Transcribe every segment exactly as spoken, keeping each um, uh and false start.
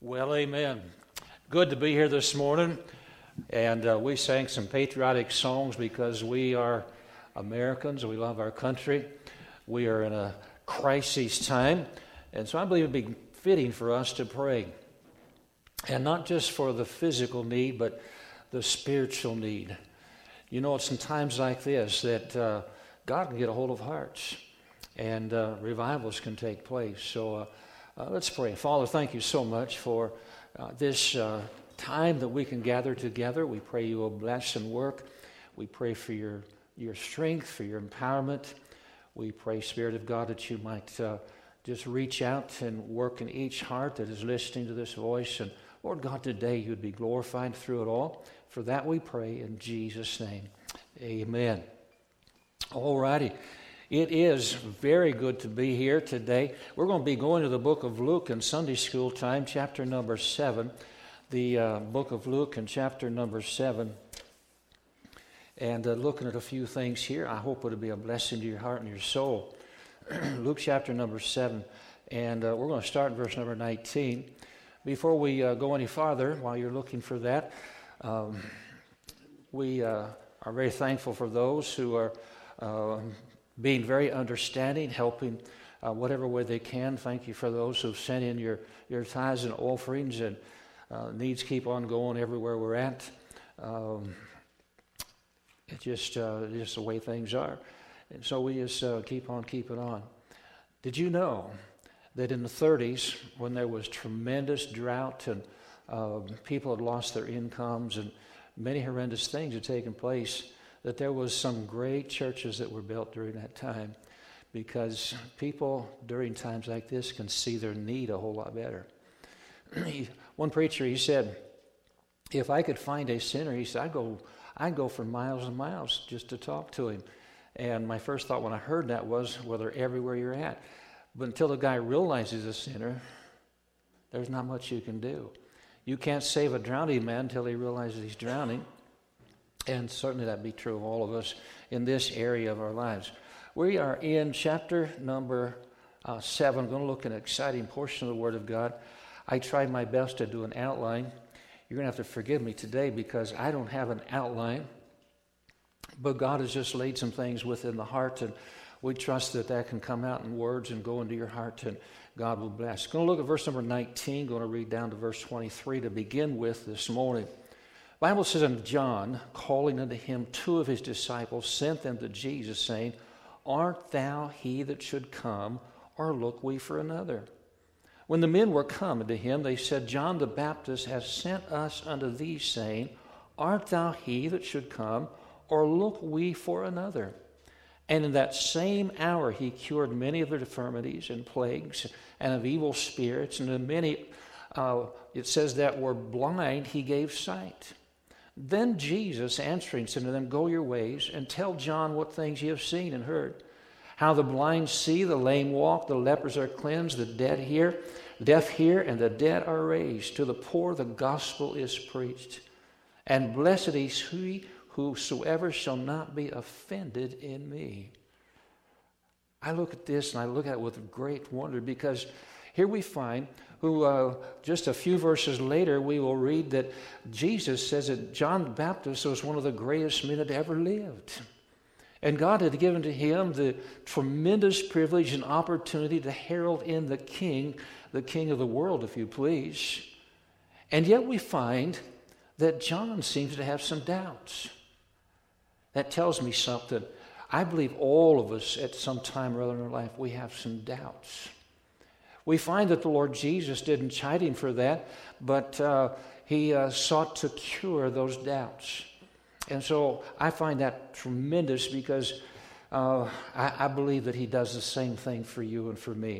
Well, amen. Good to be here this morning. And uh, we sang some patriotic songs because we are Americans. We love our country. We are in a crisis time. And so I believe it would be fitting for us to pray. And not just for the physical need, but the spiritual need. You know, it's in times like this that uh, God can get a hold of hearts. And uh, revivals can take place. So uh, uh, let's pray. Father, thank you so much for uh, this uh, time that we can gather together. We pray you will bless and work. We pray for your, your strength, for your empowerment. We pray, Spirit of God, that you might uh, just reach out and work in each heart that is listening to this voice. And Lord God, today you'd be glorified through it all. For that we pray in Jesus' name. Amen. All righty. It is very good to be here today. We're going to be going to the book of Luke in Sunday school time, chapter number seven. The uh, book of Luke in chapter number seven. And uh, looking at a few things here, I hope it'll be a blessing to your heart and your soul. Luke chapter number seven. And uh, we're going to start in verse number nineteen. Before we uh, go any farther, while you're looking for that, um, we uh, are very thankful for those who are uh, being very understanding, helping uh, whatever way they can. Thank you for those who've sent in your, your tithes and offerings, and uh, needs keep on going everywhere we're at. Um, it's just, uh, just the way things are. And so we just uh, keep on keeping on. Did you know that in the thirties, when there was tremendous drought and uh, people had lost their incomes and many horrendous things had taken place, that there was some great churches that were built during that time, because people during times like this can see their need a whole lot better. One preacher, he said, if I could find a sinner, he said, I'd go, I'd go for miles and miles just to talk to him. And my first thought when I heard that was, well, they're everywhere you're at. But until the guy realizes a sinner, there's not much you can do. You can't save a drowning man until he realizes he's drowning. And certainly that'd be true of all of us in this area of our lives. We are in chapter number uh, seven. I'm going to look at an exciting portion of the Word of God. I tried my best to do an outline. You're going to have to forgive me today because I don't have an outline. But God has just laid some things within the heart, and we trust that that can come out in words and go into your heart, and God will bless. Going to look at verse number nineteen, going to read down to verse twenty-three to begin with this morning. The Bible says, and John, calling unto him two of his disciples, sent them to Jesus, saying, Art thou he that should come, or look we for another? When the men were come unto him, they said, John the Baptist has sent us unto thee, saying, Art thou he that should come, or look we for another? And in that same hour he cured many of their infirmities and plagues, and of evil spirits, and of many, uh, it says, that were blind he gave sight. Then Jesus answering said to them, Go your ways, and tell John what things ye have seen and heard. How the blind see, the lame walk, the lepers are cleansed, the dead hear, deaf hear, and the dead are raised. To the poor the gospel is preached. And blessed is he whosoever shall not be offended in me. I look at this and I look at it with great wonder, because here we find who uh, just a few verses later we will read that Jesus says that John the Baptist was one of the greatest men that ever lived. And God had given to him the tremendous privilege and opportunity to herald in the King, the King of the world, if you please. And yet we find that John seems to have some doubts. That tells me something. I believe all of us at some time or other in our life, we have some doubts. We find that the Lord Jesus didn't chide him for that, but uh, he uh, sought to cure those doubts. And so I find that tremendous, because uh, I, I believe that he does the same thing for you and for me.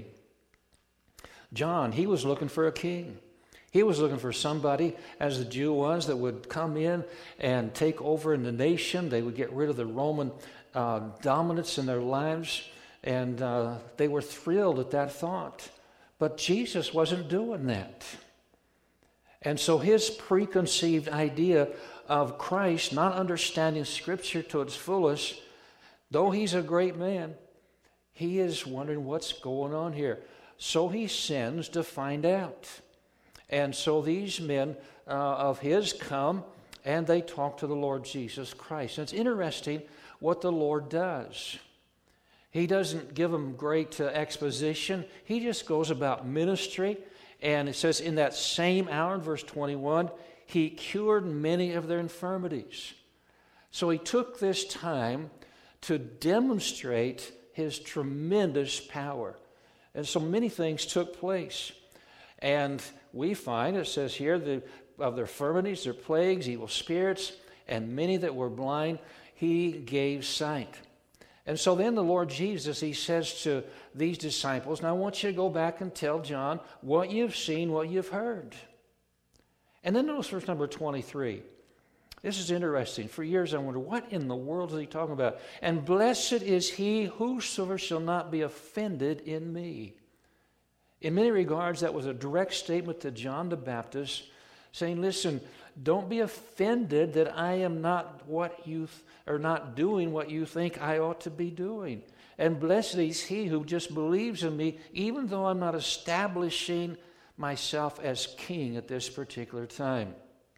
John, he was looking for a king. He was looking for somebody, as the Jew was, that would come in and take over in the nation. They would get rid of the Roman uh, dominance in their lives, and uh, they were thrilled at that thought. But Jesus wasn't doing that. And so his preconceived idea of Christ, not understanding Scripture to its fullest, though he's a great man, he is wondering what's going on here. So he sends to find out. And so these men uh, of his come, and they talk to the Lord Jesus Christ. And it's interesting what the Lord does. He doesn't give them great uh, exposition. He just goes about ministry. And it says, in that same hour, in verse twenty-one, he cured many of their infirmities. So he took this time to demonstrate his tremendous power. And so many things took place. And we find, it says here, the, of their infirmities, their plagues, evil spirits, and many that were blind, he gave sight. And so then the Lord Jesus, he says to these disciples, now I want you to go back and tell John what you've seen, what you've heard. And then notice verse number twenty-three. This is interesting. For years I wondered, what in the world is he talking about? And blessed is he whosoever shall not be offended in me. In many regards, that was a direct statement to John the Baptist, saying, listen, don't be offended that I am not what you th- or not doing what you think I ought to be doing. And blessed is he who just believes in me, even though I'm not establishing myself as king at this particular time.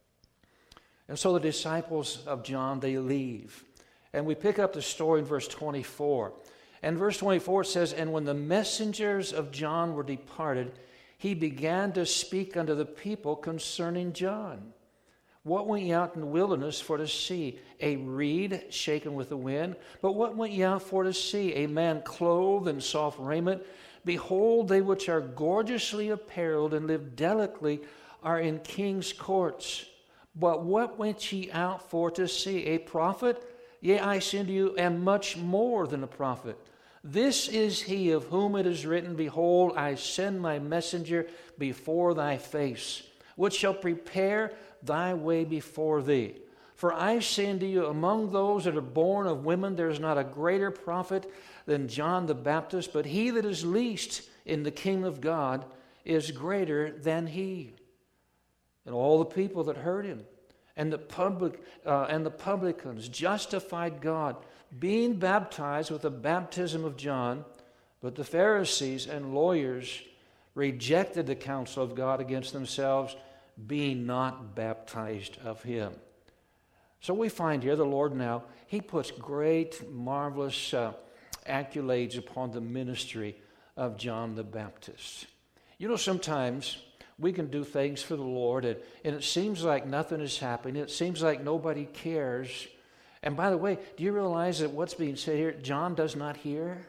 And so the disciples of John, they leave. And we pick up the story in verse twenty-four. And verse twenty-four says, and when the messengers of John were departed, he began to speak unto the people concerning John. What went ye out in the wilderness for to see? A reed shaken with the wind? But what went ye out for to see? A man clothed in soft raiment? Behold, they which are gorgeously apparelled and live delicately are in king's courts. But what went ye out for to see? A prophet? Yea, I say unto you, and much more than a prophet. This is he of whom it is written, behold, I send my messenger before thy face, which shall prepare thy way before thee. For I say unto you, among those that are born of women, there is not a greater prophet than John the Baptist, but he that is least in the kingdom of God is greater than he. And all the people that heard him, and the public uh, and the publicans justified God, being baptized with the baptism of John. But the Pharisees and lawyers rejected the counsel of God against themselves, being not baptized of him. So we find here the Lord now, he puts great, marvelous uh, accolades upon the ministry of John the Baptist. You know, sometimes we can do things for the Lord, and, and it seems like nothing is happening. It seems like nobody cares. And by the way, do you realize that what's being said here, John does not hear?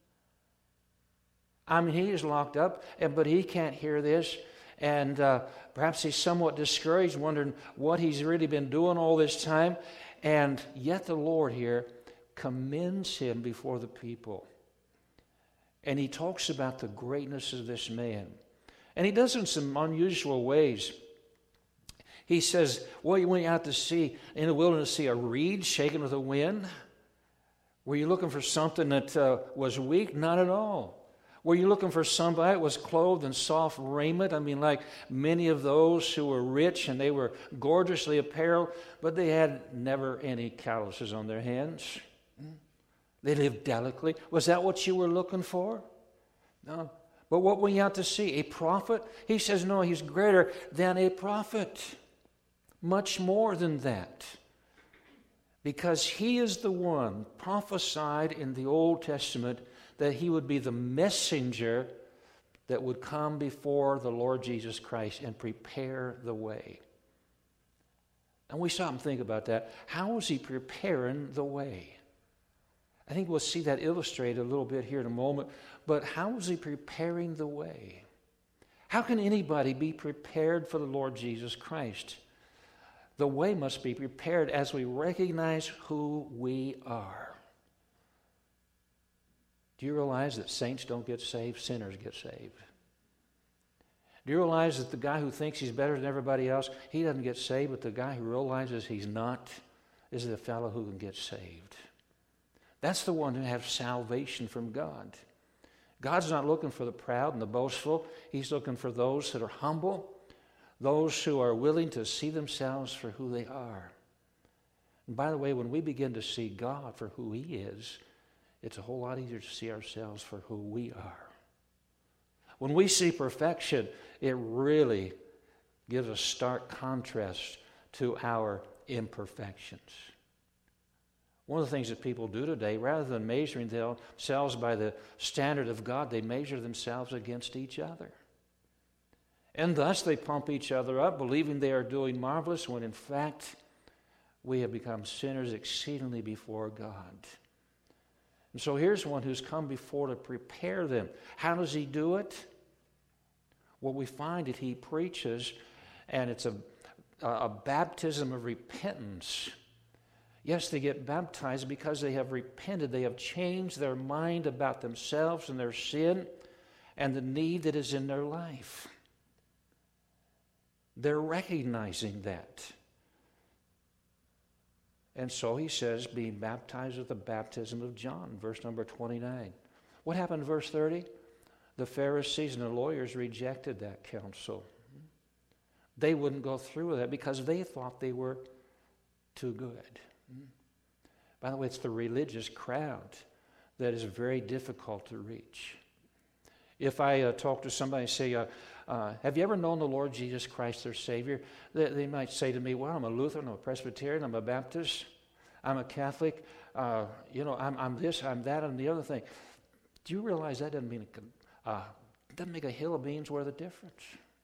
I mean, he is locked up, and, but he can't hear this. And uh, perhaps he's somewhat discouraged, wondering what he's really been doing all this time. And yet the Lord here commends him before the people. And he talks about the greatness of this man. And he does it in some unusual ways. He says, well, you went out to see, in the wilderness, see a reed shaken with a wind? Were you looking for something that uh, was weak? Not at all. Were you looking for somebody that was clothed in soft raiment? I mean, like many of those who were rich and they were gorgeously apparelled, but they had never any calluses on their hands. They lived delicately. Was that what you were looking for? No. But what went you out to see? A prophet? He says, no, he's greater than a prophet. Much more than that. Because he is the one prophesied in the Old Testament that he would be the messenger that would come before the Lord Jesus Christ and prepare the way. And we stop and think about that. How is he preparing the way? I think we'll see that illustrated a little bit here in a moment. But how is he preparing the way? How can anybody be prepared for the Lord Jesus Christ? The way must be prepared as we recognize who we are. Do you realize that saints don't get saved, sinners get saved? Do you realize that the guy who thinks he's better than everybody else, he doesn't get saved, but the guy who realizes he's not is the fellow who can get saved? That's the one who has salvation from God. God's not looking for the proud and the boastful. He's looking for those that are humble, those who are willing to see themselves for who they are. And by the way, when we begin to see God for who he is, it's a whole lot easier to see ourselves for who we are. When we see perfection, it really gives a stark contrast to our imperfections. One of the things that people do today, rather than measuring themselves by the standard of God, they measure themselves against each other. And thus they pump each other up, believing they are doing marvelous, when in fact we have become sinners exceedingly before God. And so here's one who's come before to prepare them. How does he do it? Well, we find that he preaches, and it's a, a baptism of repentance. Yes, they get baptized because they have repented. They have changed their mind about themselves and their sin and the need that is in their life. They're recognizing that. And so he says, being baptized with the baptism of John, verse number twenty-nine. What happened in verse thirty? The Pharisees and the lawyers rejected that counsel. They wouldn't go through with that because they thought they were too good. By the way, it's the religious crowd that is very difficult to reach. If I uh, talk to somebody and say, uh, uh, have you ever known the Lord Jesus Christ, their Savior? They, they might say to me, well, I'm a Lutheran, I'm a Presbyterian, I'm a Baptist, I'm a Catholic, uh, you know, I'm, I'm this, I'm that, and the other thing. Do you realize that doesn't mean, uh, doesn't make a hill of beans worth a difference?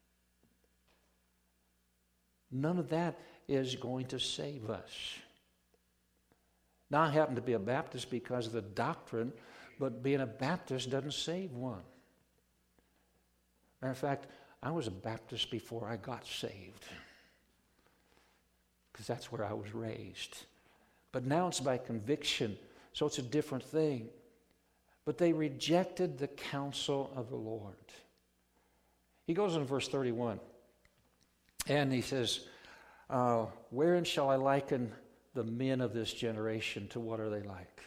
None of that is going to save us. Now, I happen to be a Baptist because of the doctrine, but being a Baptist doesn't save one. Matter of fact, I was a Baptist before I got saved, because that's where I was raised. But now it's by conviction, so it's a different thing. But they rejected the counsel of the Lord. He goes in verse thirty-one, and he says, uh, wherein shall I liken the men of this generation? To what are they like?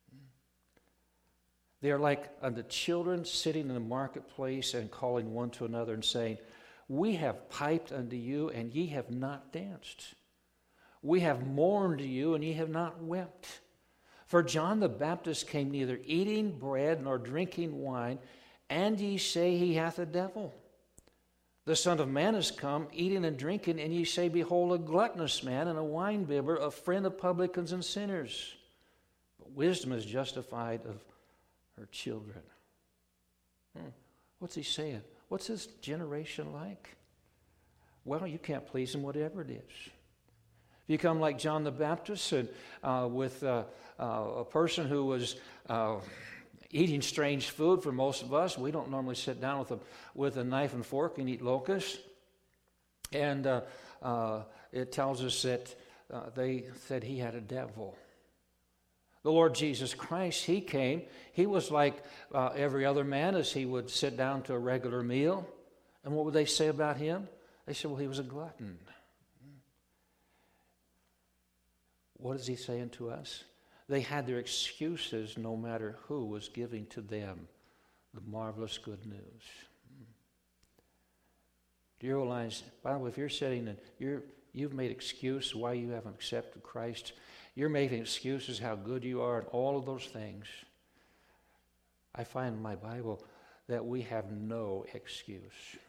They are like unto children sitting in the marketplace and calling one to another and saying, we have piped unto you, and ye have not danced. We have mourned to you, and ye have not wept. For John the Baptist came neither eating bread nor drinking wine, and ye say he hath a devil. The Son of Man is come, eating and drinking, and ye say, behold, a gluttonous man and a winebibber, a friend of publicans and sinners. But wisdom is justified of her children. Hmm. What's he saying? What's this generation like? Well, you can't please them, whatever it is. If you come like John the Baptist and uh, with uh, uh, a person who was uh, eating strange food for most of us, we don't normally sit down with a, with a knife and fork and eat locusts. And uh, uh, it tells us that uh, they said he had a devil. The Lord Jesus Christ, he came. He was like uh, every other man as he would sit down to a regular meal. And what would they say about him? They said, well, he was a glutton. What is he saying to us? They had their excuses no matter who was giving to them the marvelous good news. Do you realize, by the way, if you're sitting and you're, you've made excuse why you haven't accepted Christ, you're making excuses how good you are and all of those things. I find in my Bible that we have no excuse.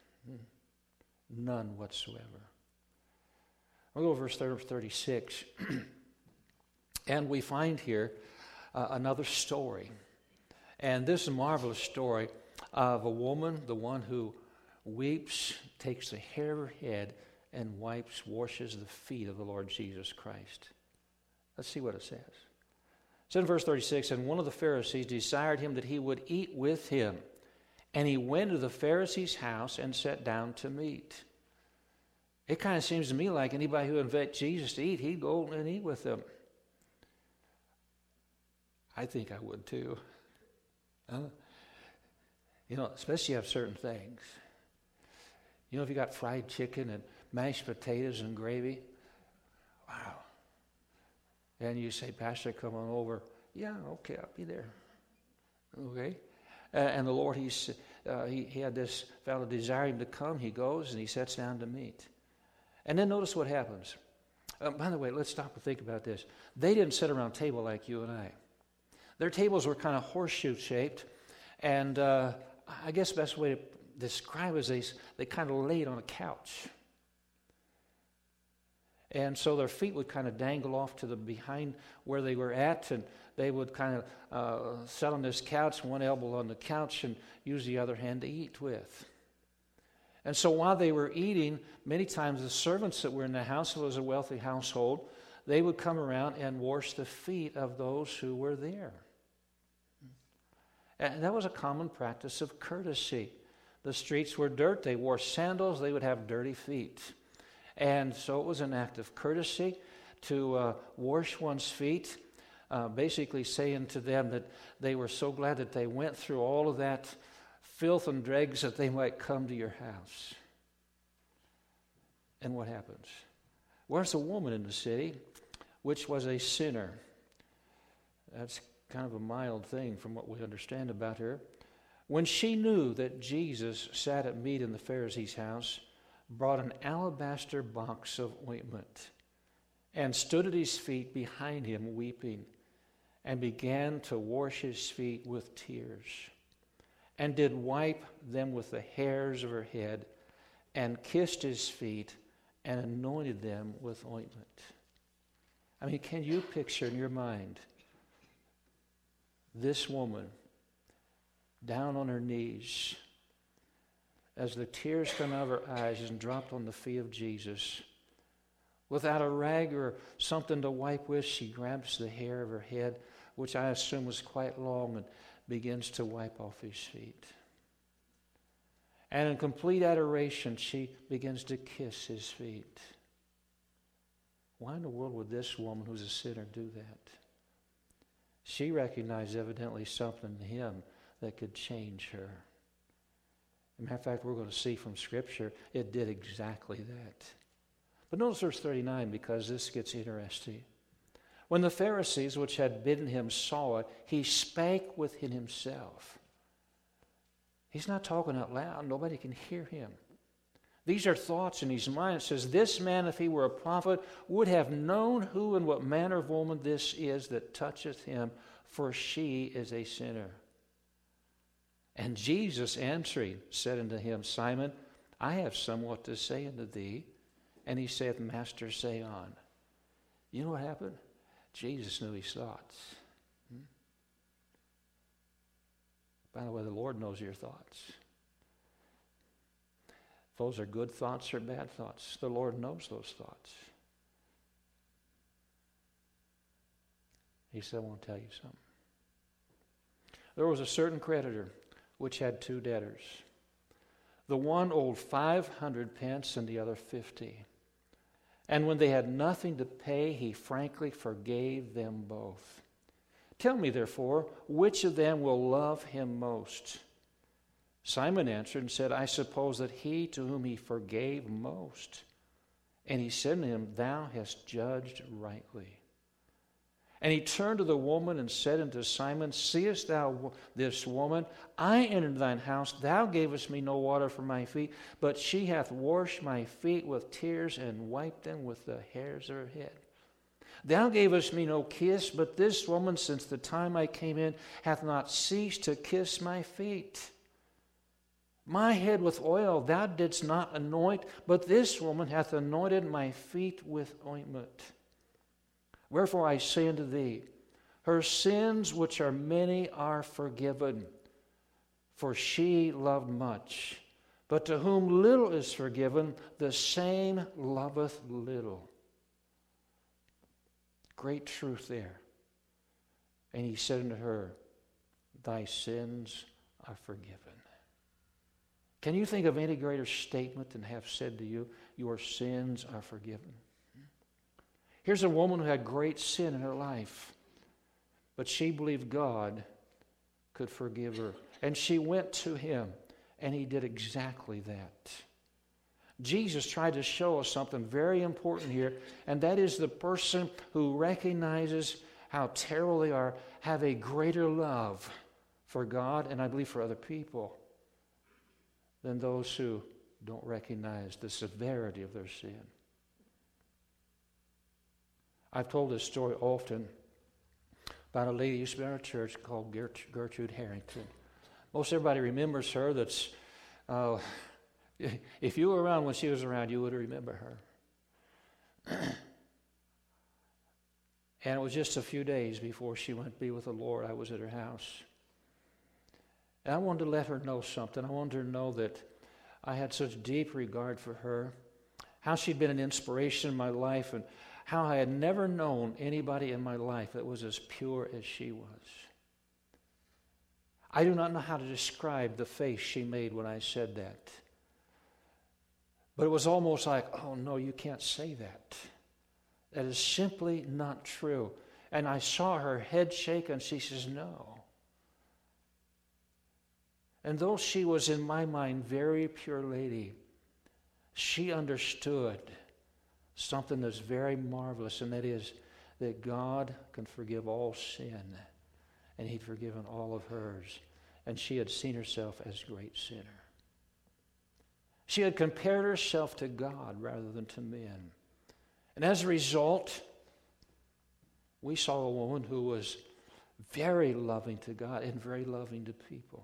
None whatsoever. I'll go to verse thirty-six. And we find here uh, another story. And this is a marvelous story of a woman, the one who weeps, takes the hair of her head, and wipes, washes the feet of the Lord Jesus Christ. Let's see what it says. It says in verse thirty-six, and one of the Pharisees desired him that he would eat with him. And he went to the Pharisee's house and sat down to meat. It kind of seems to me like anybody who invites Jesus to eat, he'd go and eat with them. I think I would too. Huh? You know, especially you have certain things. You know, if you got fried chicken and mashed potatoes and gravy, wow. And you say, Pastor, come on over. Yeah, okay, I'll be there. Okay. Uh, and the Lord, he's, uh, he, he had this fellow desire him to come. He goes and he sits down to meat. And then notice what happens. Uh, by the way, let's stop and think about this. They didn't sit around a table like you and I. Their tables were kind of horseshoe-shaped, and uh, I guess the best way to describe it is they, they kind of laid on a couch. And so their feet would kind of dangle off to the behind where they were at, and they would kind of uh, sit on this couch, one elbow on the couch, and use the other hand to eat with. And so while they were eating, many times the servants that were in the house, it was a wealthy household, they would come around and wash the feet of those who were there. And that was a common practice of courtesy. The streets were dirt. They wore sandals. They would have dirty feet. And so it was an act of courtesy to uh, wash one's feet, uh, basically saying to them that they were so glad that they went through all of that filth and dregs that they might come to your house. And what happens? Well, there's a woman in the city which was a sinner. That's kind of a mild thing from what we understand about her. When she knew that Jesus sat at meat in the Pharisee's house, brought an alabaster box of ointment and stood at his feet behind him weeping, and began to wash his feet with tears, and did wipe them with the hairs of her head, and kissed his feet and anointed them with ointment. I mean, can you picture in your mind this woman down on her knees as the tears come out of her eyes and dropped on the feet of Jesus? Without a rag or something to wipe with, she grabs the hair of her head, which I assume was quite long, and begins to wipe off his feet. And in complete adoration, she begins to kiss his feet. Why in the world would this woman who's a sinner do that? She recognized evidently something in him that could change her. As a matter of fact, we're going to see from Scripture, it did exactly that. But notice verse thirty-nine, because this gets interesting. When the Pharisees which had bidden him saw it, he spake within himself. He's not talking out loud. Nobody can hear him. These are thoughts in his mind. It says, this man, if he were a prophet, would have known who and what manner of woman this is that toucheth him, for she is a sinner. And Jesus answering said unto him, Simon, I have somewhat to say unto thee. And he saith, Master, say on. You know what happened? Jesus knew his thoughts. Hmm? By the way, the Lord knows your thoughts. If those are good thoughts or bad thoughts, the Lord knows those thoughts. He said, I want to tell you something. There was a certain creditor which had two debtors. The one owed five hundred pence and the other fifty. And when they had nothing to pay, he frankly forgave them both. Tell me, therefore, which of them will love him most? Simon answered and said, I suppose that he to whom he forgave most. And he said to him, Thou hast judged rightly. And he turned to the woman and said unto Simon, Seest thou this woman? I entered thine house. Thou gavest me no water for my feet, but she hath washed my feet with tears and wiped them with the hairs of her head. Thou gavest me no kiss, but this woman, since the time I came in, hath not ceased to kiss my feet. My head with oil thou didst not anoint, but this woman hath anointed my feet with ointment. Wherefore I say unto thee, her sins, which are many, are forgiven, for she loved much. But to whom little is forgiven, the same loveth little. Great truth there. And he said unto her, Thy sins are forgiven. Can you think of any greater statement than have said to you, Your sins are forgiven? Here's a woman who had great sin in her life, but she believed God could forgive her. And she went to him, and he did exactly that. Jesus tried to show us something very important here, and that is the person who recognizes how terrible they are, have a greater love for God, and I believe for other people, than those who don't recognize the severity of their sin. I've told this story often about a lady who used to be in our church called Gertrude Harrington. Most everybody remembers her. That's uh, if you were around when she was around, you would remember her. And it was just a few days before she went to be with the Lord. I was at her house. And I wanted to let her know something. I wanted her to know that I had such deep regard for her, how she'd been an inspiration in my life, and how I had never known anybody in my life that was as pure as she was. I do not know how to describe the face she made when I said that. But it was almost like, oh no, you can't say that. That is simply not true. And I saw her head shake, and she says, no. And though she was, in my mind, very pure lady, she understood something that's very marvelous, and that is that God can forgive all sin, and He'd forgiven all of hers. And she had seen herself as a great sinner. She had compared herself to God rather than to men. And as a result, we saw a woman who was very loving to God and very loving to people.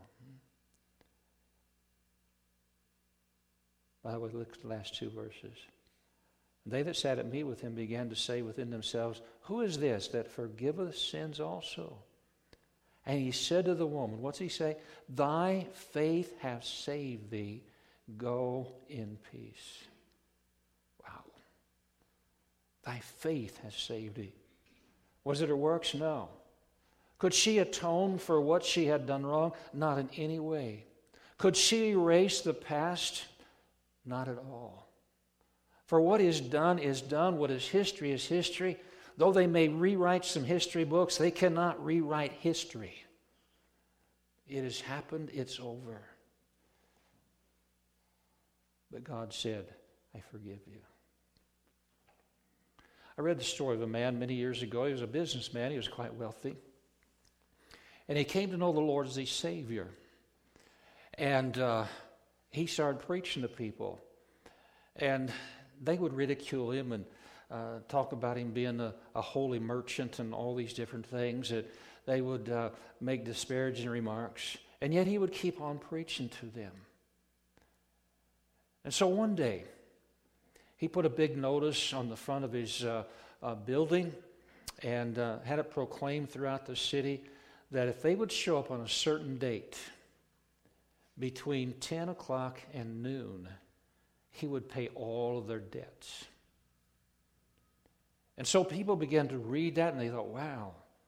By the way, look at the last two verses. They that sat at meat with him began to say within themselves, who is this that forgiveth sins also? And he said to the woman, what's he say? Thy faith hath saved thee. Go in peace. Wow. Thy faith has saved thee. Was it her works? No. Could she atone for what she had done wrong? Not in any way. Could she erase the past? Not at all. For what is done is done. What is history is history. Though they may rewrite some history books, they cannot rewrite history. It has happened. It's over. But God said, I forgive you. I read the story of a man many years ago. He was a businessman. He was quite wealthy. And he came to know the Lord as his Savior. And uh, he started preaching to people. And they would ridicule him and uh, talk about him being a, a holy merchant and all these different things. That they would uh, make disparaging remarks. And yet he would keep on preaching to them. And so one day, he put a big notice on the front of his uh, uh, building and uh, had it proclaimed throughout the city that if they would show up on a certain date between ten o'clock and noon, he would pay all of their debts. And so people began to read that and they thought, wow.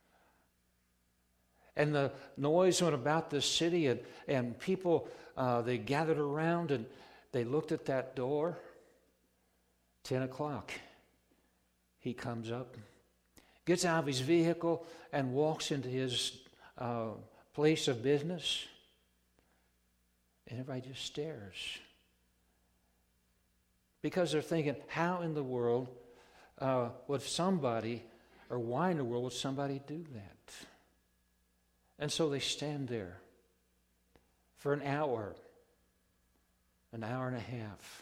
And the noise went about the city and, and people, uh, they gathered around and they looked at that door. ten o'clock. He comes up, gets out of his vehicle, and walks into his uh, place of business. And everybody just stares. Because they're thinking, how in the world uh, would somebody, or why in the world would somebody do that? And so they stand there for an hour, an hour and a half.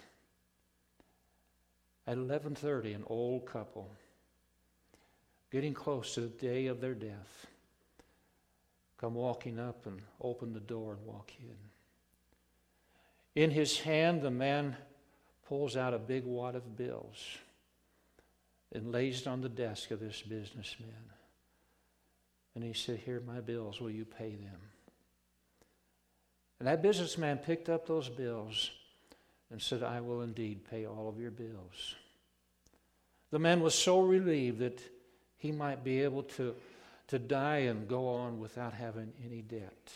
At eleven thirty, an old couple, getting close to the day of their death, come walking up and open the door and walk in. In his hand, the man pulls out a big wad of bills and lays it on the desk of this businessman. And he said, here are my bills, will you pay them? And that businessman picked up those bills and said, I will indeed pay all of your bills. The man was so relieved that he might be able to, to die and go on without having any debt.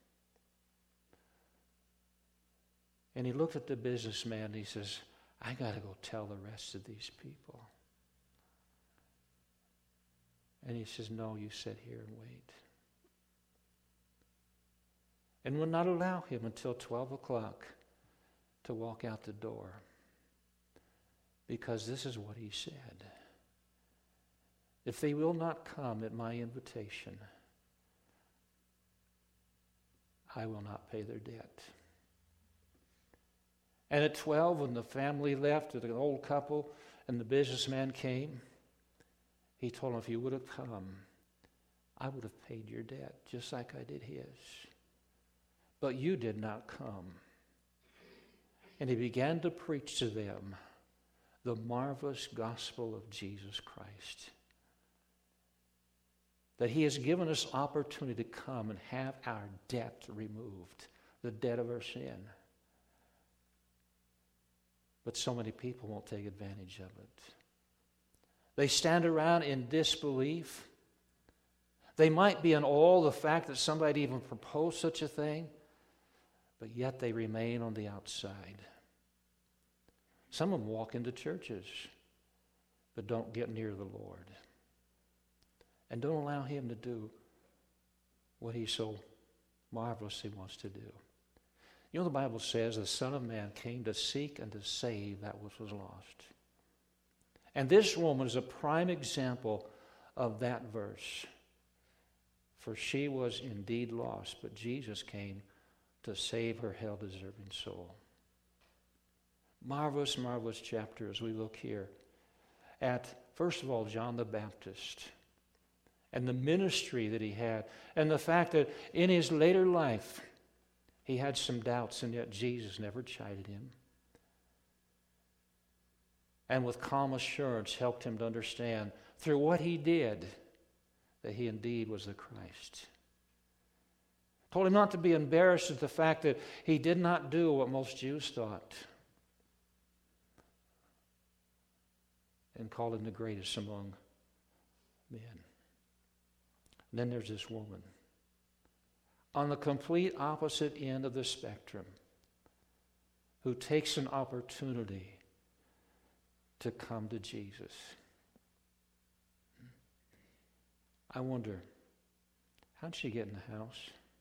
And he looked at the businessman and he says, I got to go tell the rest of these people. And he says, no, you sit here and wait. And will not allow him until twelve o'clock to walk out the door, because this is what he said. If they will not come at my invitation, I will not pay their debt. And at twelve, when the family left, the old couple and the businessman came, he told them, if you would have come, I would have paid your debt, just like I did his. But you did not come. And he began to preach to them the marvelous gospel of Jesus Christ. that He has given us opportunity to come and have our debt removed, the debt of our sin. But so many people won't take advantage of it. They stand around in disbelief. They might be in awe of the fact that somebody even proposed such a thing, but yet they remain on the outside. Some of them walk into churches, but don't get near the Lord. And don't allow Him to do what He so marvelously wants to do. You know, the Bible says the Son of Man came to seek and to save that which was lost. And this woman is a prime example of that verse. For she was indeed lost, but Jesus came to save her hell-deserving soul. Marvelous, marvelous chapter as we look here at, first of all, John the Baptist and the ministry that he had, and the fact that in his later life he had some doubts, and yet Jesus never chided him. And with calm assurance helped him to understand through what he did that he indeed was the Christ. Told him not to be embarrassed at the fact that he did not do what most Jews thought, and called him the greatest among men. And then there's this woman on the complete opposite end of the spectrum who takes an opportunity to come to Jesus. I wonder, how'd she get in the house?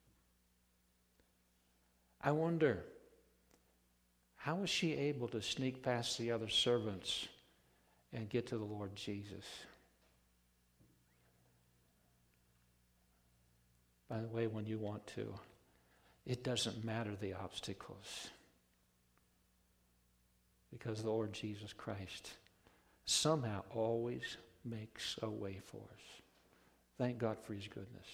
I wonder, how was she able to sneak past the other servants and get to the Lord Jesus? By the way, when you want to, it doesn't matter the obstacles, because the Lord Jesus Christ somehow always makes a way for us. Thank God for His goodness.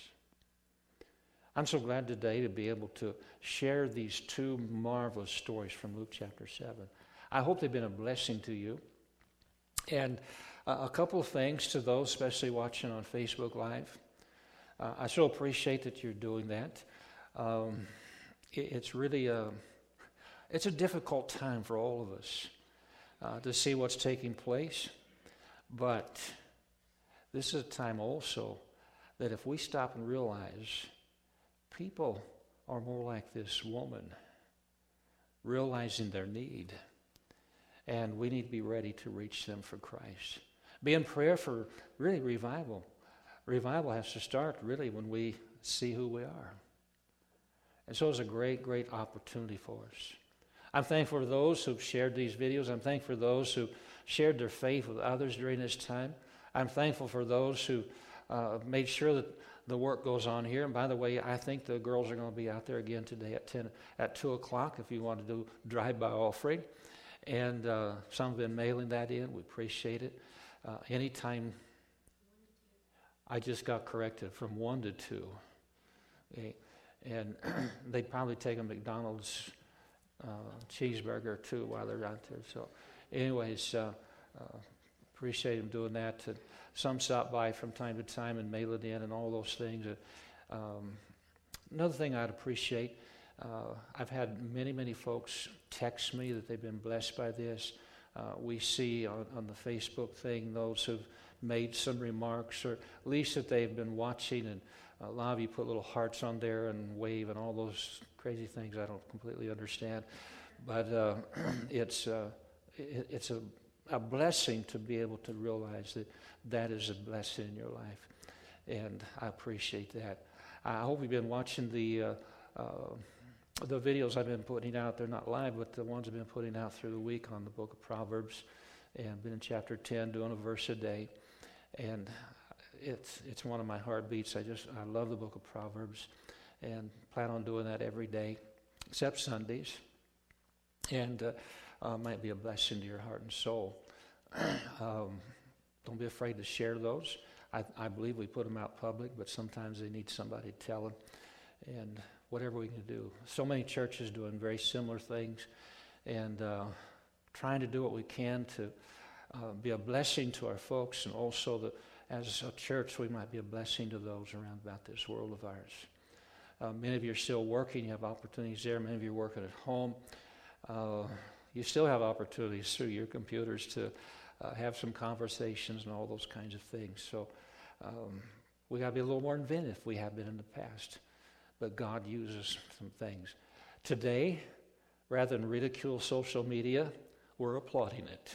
I'm so glad today to be able to share these two marvelous stories from Luke chapter seven. I hope they've been a blessing to you. And uh, a couple of things to those, especially watching on Facebook Live. Uh, I so appreciate that you're doing that. Um, it, it's really a, it's a difficult time for all of us uh, to see what's taking place. But this is a time also that if we stop and realize people are more like this woman, realizing their need, and we need to be ready to reach them for Christ. Be in prayer for really revival. Revival has to start really when we see who we are. And so it's a great, great opportunity for us. I'm thankful for those who've shared these videos. I'm thankful for those who shared their faith with others during this time. I'm thankful for those who uh, made sure that the work goes on here. And by the way, I think the girls are going to be out there again today at ten, at two o'clock if you want to do drive-by offering. And uh, some have been mailing that in. We appreciate it. Uh, anytime, I just got corrected from one to two. Okay. And they'd probably take a McDonald's uh, cheeseburger too while they're out there. So anyways, uh, uh, appreciate them doing that. And some stop by from time to time and mail it in and all those things. Uh, um, another thing I'd appreciate, uh, I've had many, many folks text me that they've been blessed by this. Uh, we see on, on the Facebook thing those who've made some remarks, or at least that they've been watching, and a lot of you put little hearts on there and wave and all those crazy things I don't completely understand. But uh, it's uh, it, it's a, a blessing to be able to realize that that is a blessing in your life. And I appreciate that. I hope you've been watching the uh, uh, the videos I've been putting out. They're not live, but the ones I've been putting out through the week on the book of Proverbs. And been in chapter ten, doing a verse a day. And it's it's one of my heartbeats. I just, I love the book of Proverbs and plan on doing that every day, except Sundays. And uh, uh, might be a blessing to your heart and soul. um, don't be afraid to share those. I, I believe we put them out public, but sometimes they need somebody to tell them. And whatever we can do. So many churches doing very similar things, and uh, trying to do what we can to uh, be a blessing to our folks, and also the, as a church, we might be a blessing to those around about this world of ours. Uh, many of you are still working. You have opportunities there. Many of you are working at home. Uh, you still have opportunities through your computers to uh, have some conversations and all those kinds of things. So um, we got to be a little more inventive if we have been in the past. But God uses some things. Today, rather than ridicule social media, we're applauding it.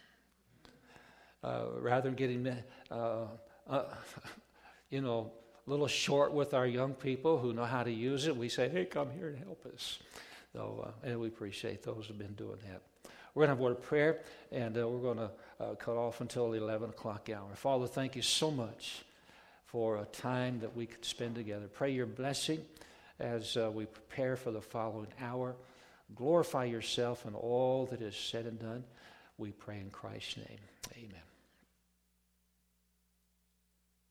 Uh, rather than getting, uh, uh, you know, a little short with our young people who know how to use it, we say, hey, come here and help us. So, uh, and we appreciate those who have been doing that. We're going to have a word of prayer, and uh, we're going to uh, cut off until the eleven o'clock hour. Father, thank you so much for a time that we could spend together. Pray your blessing as uh, we prepare for the following hour. Glorify yourself in all that is said and done. We pray in Christ's name. Amen.